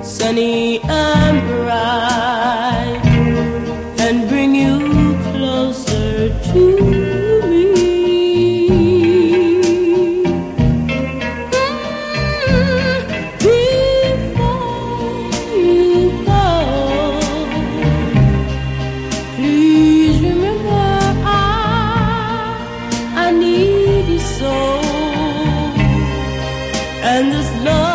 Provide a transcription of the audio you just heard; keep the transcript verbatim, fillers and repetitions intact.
sunny and bright, and bring you closer to me. Mm, before you go, please remember I, I need you so, and this love